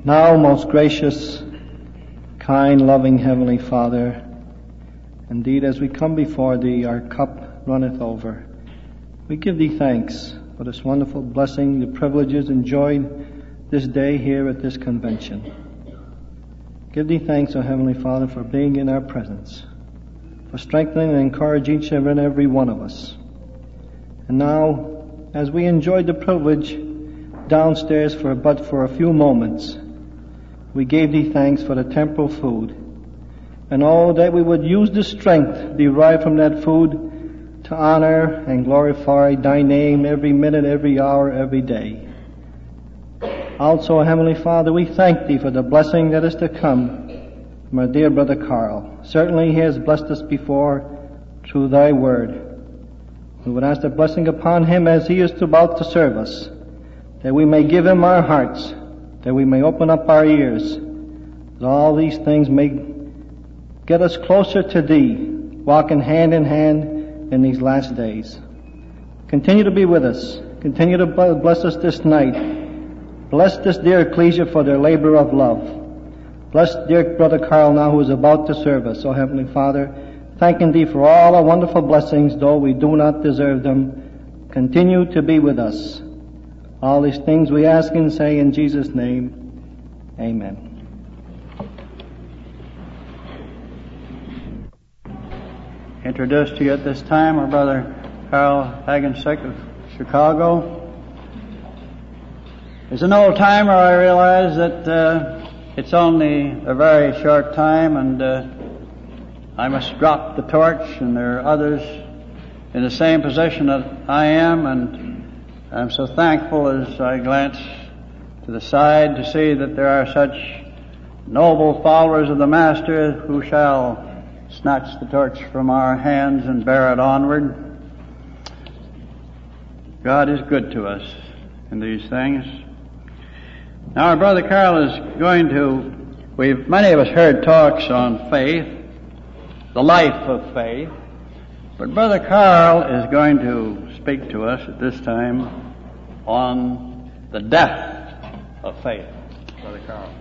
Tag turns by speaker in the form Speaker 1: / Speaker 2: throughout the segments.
Speaker 1: Now, most gracious, kind, loving Heavenly Father, indeed as we come before Thee, our cup runneth over. We give Thee thanks for this wonderful blessing, the privileges enjoyed this day here at this convention. Give Thee thanks, O Heavenly Father, for being in our presence, for strengthening and encouraging each and every one of us. And now, as we enjoyed the privilege downstairs for a few moments, we gave Thee thanks for the temporal food, and all that we would use the strength derived from that food to honor and glorify Thy name every minute, every hour, every day. Also, Heavenly Father, we thank Thee for the blessing that is to come from our dear brother Carl. Certainly He has blessed us before through Thy word. We would ask the blessing upon him as he is about to serve us, that we may give him our hearts, that we may open up our ears, that all these things may get us closer to Thee, walking hand in hand in these last days. Continue to be with us. Continue to bless us this night. Bless this dear ecclesia for their labor of love. Bless dear brother Carl now who is about to serve us. O Heavenly Father, thanking Thee for all our wonderful blessings, though we do not deserve them. Continue to be with us. All these things we ask and say in Jesus' name. Amen.
Speaker 2: Introduced to you at this time our brother Carl Hagensick of Chicago. As an old timer, I realize that it's only a very short time, and I must drop the torch, and there are others in the same position that I am, and I'm so thankful as I glance to the side to see that there are such noble followers of the Master who shall snatch the torch from our hands and bear it onward. God is good to us in these things. Now our brother Carl is going to, many of us heard talks on faith, the life of faith, but brother Carl is going to speak to us at this time on the death of faith. Brother Carl.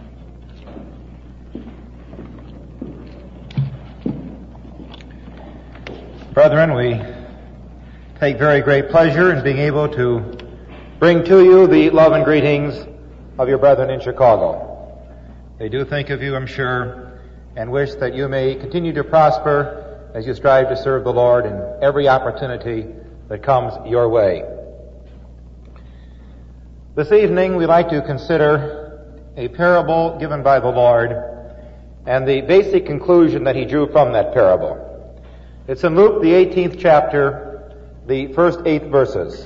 Speaker 3: Brethren, we take very great pleasure in being able to bring to you the love and greetings of your brethren in Chicago. They do think of you, I'm sure, and wish that you may continue to prosper as you strive to serve the Lord in every opportunity that comes your way. This evening we'd like to consider a parable given by the Lord and the basic conclusion that He drew from that parable. It's in Luke, the 18th chapter, the first 8 verses.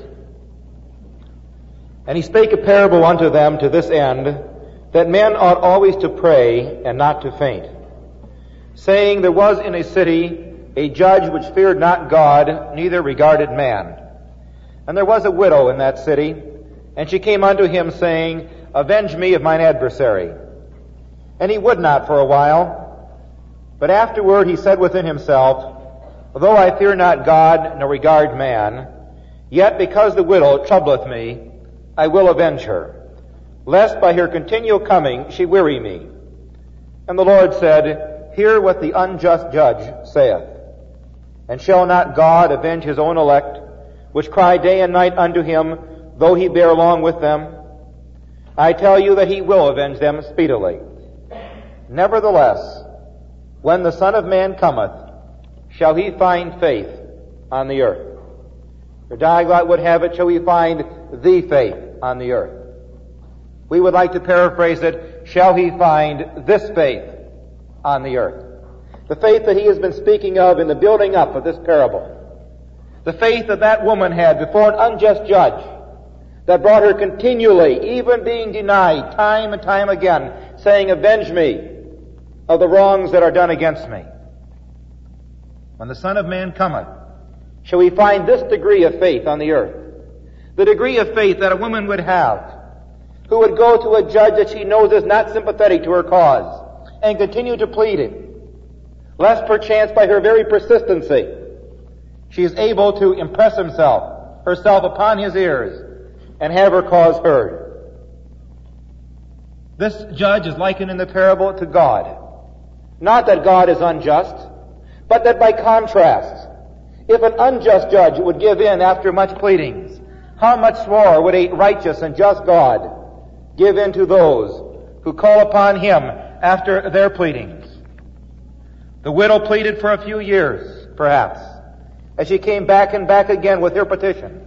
Speaker 3: And He spake a parable unto them to this end, that men ought always to pray and not to faint, saying, there was in a city a judge which feared not God, neither regarded man. And there was a widow in that city, and she came unto him, saying, avenge me of mine adversary. And he would not for a while. But afterward he said within himself, though I fear not God, nor regard man, yet because the widow troubleth me, I will avenge her, lest by her continual coming she weary me. And the Lord said, hear what the unjust judge saith. And shall not God avenge his own elect, which cry day and night unto him, though he bear along with them? I tell you that he will avenge them speedily. Nevertheless, when the Son of Man cometh, shall he find faith on the earth? Or Diaglott would have it, shall he find the faith on the earth? We would like to paraphrase it, shall he find this faith on the earth? The faith that he has been speaking of in the building up of this parable. The faith that that woman had before an unjust judge that brought her continually, even being denied time and time again, saying, avenge me of the wrongs that are done against me. When the Son of Man cometh, shall we find this degree of faith on the earth? The degree of faith that a woman would have, who would go to a judge that she knows is not sympathetic to her cause, and continue to plead it, lest perchance by her very persistency, she is able to impress herself upon his ears, and have her cause heard. This judge is likened in the parable to God. Not that God is unjust, but that by contrast, if an unjust judge would give in after much pleadings, how much more would a righteous and just God give in to those who call upon Him after their pleadings? The widow pleaded for a few years, perhaps, as she came back and back again with her petition.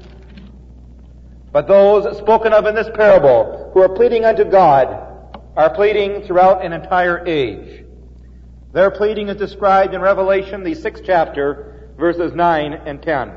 Speaker 3: But those spoken of in this parable who are pleading unto God are pleading throughout an entire age. Their pleading is described in Revelation, the 6th chapter, verses 9 and 10.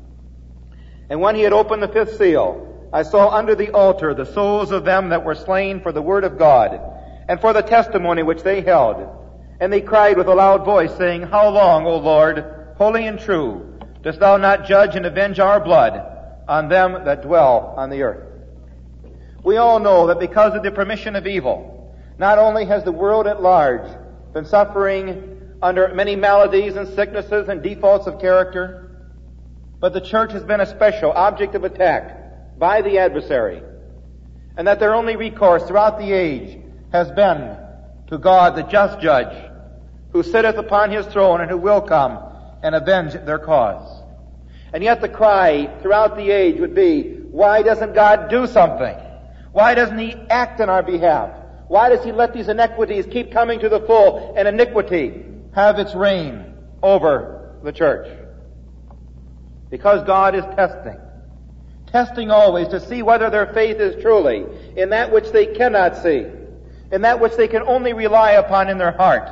Speaker 3: And when he had opened the 5th seal, I saw under the altar the souls of them that were slain for the word of God, and for the testimony which they held. And they cried with a loud voice, saying, How long, O Lord, holy and true, dost thou not judge and avenge our blood on them that dwell on the earth? We all know that because of the permission of evil, not only has the world at large been suffering under many maladies and sicknesses and defaults of character, but the church has been a special object of attack by the adversary, and that their only recourse throughout the age has been to God, the just judge, who sitteth upon His throne and who will come and avenge their cause. And yet the cry throughout the age would be, why doesn't God do something? Why doesn't He act on our behalf? Why does He let these inequities keep coming to the full and iniquity have its reign over the church? Because God is testing always to see whether their faith is truly in that which they cannot see, in that which they can only rely upon in their heart,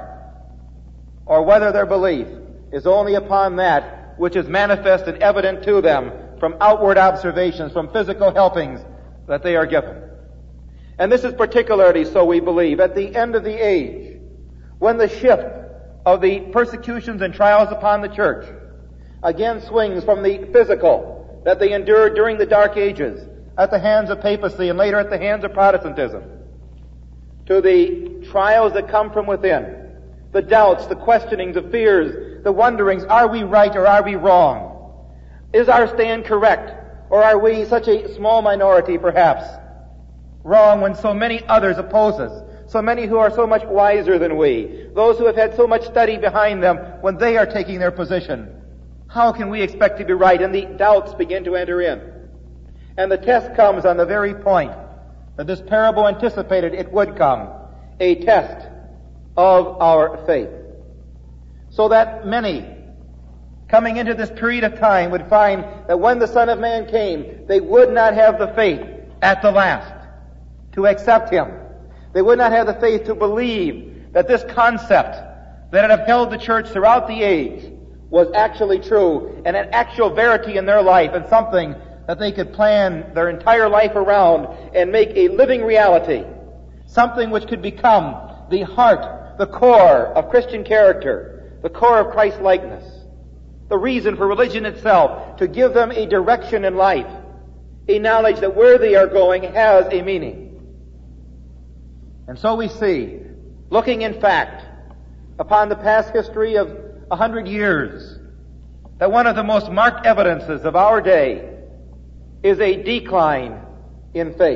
Speaker 3: or whether their belief is only upon that which is manifest and evident to them from outward observations, from physical helpings that they are given. And this is particularly so, we believe, at the end of the age, when the shift of the persecutions and trials upon the church again swings from the physical that they endured during the Dark Ages at the hands of papacy and later at the hands of Protestantism, to the trials that come from within, the doubts, the questionings, the fears, the wonderings, are we right or are we wrong? Is our stand correct, or are we, such a small minority perhaps, wrong when so many others oppose us? So many who are so much wiser than we, those who have had so much study behind them when they are taking their position. How can we expect to be right? And the doubts begin to enter in. And the test comes on the very point that this parable anticipated it would come, a test of our faith. So that many, coming into this period of time, would find that when the Son of Man came, they would not have the faith at the last to accept Him. They would not have the faith to believe that this concept that had upheld the church throughout the age was actually true and an actual verity in their life and something that they could plan their entire life around and make a living reality. Something which could become the heart, the core of Christian character, the core of Christ-likeness, the reason for religion itself, to give them a direction in life, a knowledge that where they are going has a meaning. And so we see, looking in fact upon the past history of 100 years, that one of the most marked evidences of our day is a decline in faith.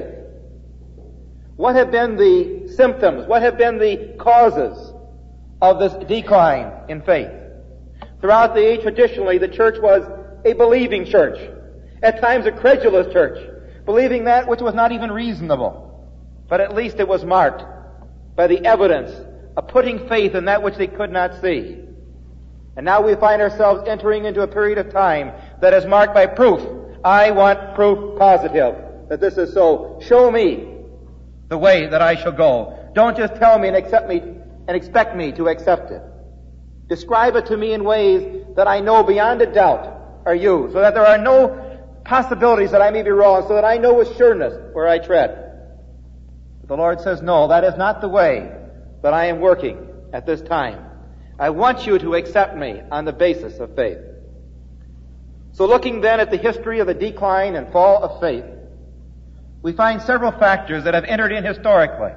Speaker 3: What have been the symptoms? What have been the causes of this decline in faith? Throughout the age, traditionally, the church was a believing church. At times a credulous church, believing that which was not even reasonable. But at least it was marked by the evidence of putting faith in that which they could not see. And now we find ourselves entering into a period of time that is marked by proof. I want proof positive that this is so. Show me the way that I shall go. Don't just tell me and expect me to accept it. Describe it to me in ways that I know beyond a doubt are you, so that there are no possibilities that I may be wrong, so that I know with sureness where I tread. But the Lord says, no, that is not the way that I am working at this time. I want you to accept me on the basis of faith. So looking then at the history of the decline and fall of faith, we find several factors that have entered in historically.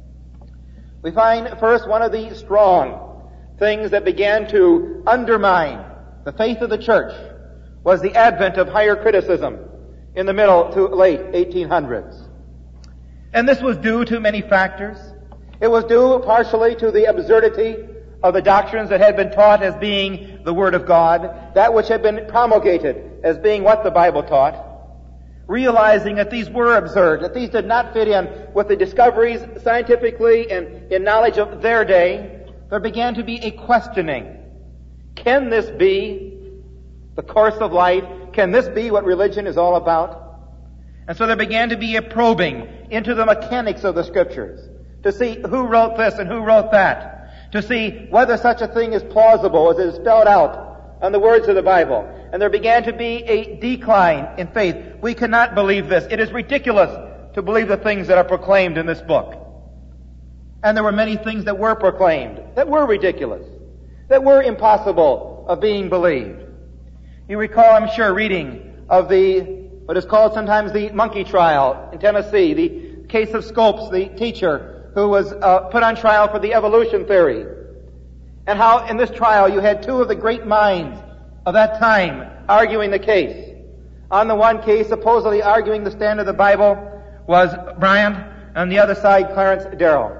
Speaker 3: We find first one of the strong things that began to undermine the faith of the church was the advent of higher criticism in the middle to late 1800s. And this was due to many factors. It was due partially to the absurdity of the doctrines that had been taught as being the Word of God, that which had been promulgated as being what the Bible taught. Realizing that these were absurd, that these did not fit in with the discoveries scientifically and in knowledge of their day, there began to be a questioning. Can this be the course of life? Can this be what religion is all about? And so there began to be a probing into the mechanics of the Scriptures, to see who wrote this and who wrote that, to see whether such a thing is plausible as it is spelled out on the words of the Bible. And there began to be a decline in faith. We cannot believe this. It is ridiculous to believe the things that are proclaimed in this book. And there were many things that were proclaimed, that were ridiculous, that were impossible of being believed. You recall, I'm sure, reading of what is called sometimes the monkey trial in Tennessee, the case of Scopes, the teacher who was put on trial for the evolution theory. And how in this trial you had two of the great minds of that time arguing the case. On the one case, supposedly arguing the stand of the Bible, was Bryant, on the other side, Clarence Darrow.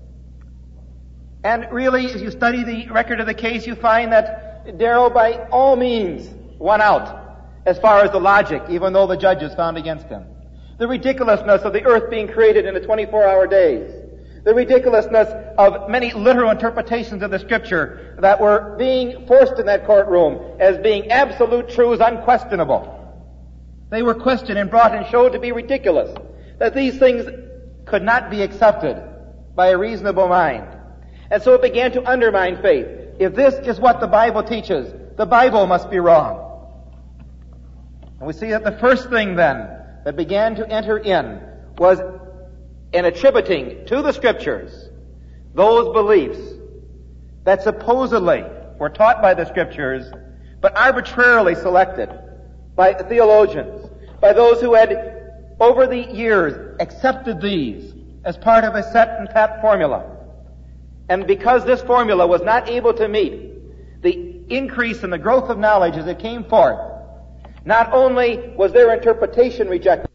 Speaker 3: And really, as you study the record of the case, you find that Darrow by all means won out as far as the logic, even though the judges found against him. The ridiculousness of the earth being created in the 24-hour days. The ridiculousness of many literal interpretations of the Scripture that were being forced in that courtroom as being absolute truths, unquestionable. They were questioned and brought and showed to be ridiculous, that these things could not be accepted by a reasonable mind. And so it began to undermine faith. If this is what the Bible teaches, the Bible must be wrong. And we see that the first thing then that began to enter in was in attributing to the Scriptures those beliefs that supposedly were taught by the Scriptures, but arbitrarily selected by theologians, by those who had over the years accepted these as part of a set and pat formula. And because this formula was not able to meet the increase in the growth of knowledge as it came forth, not only was their interpretation rejected,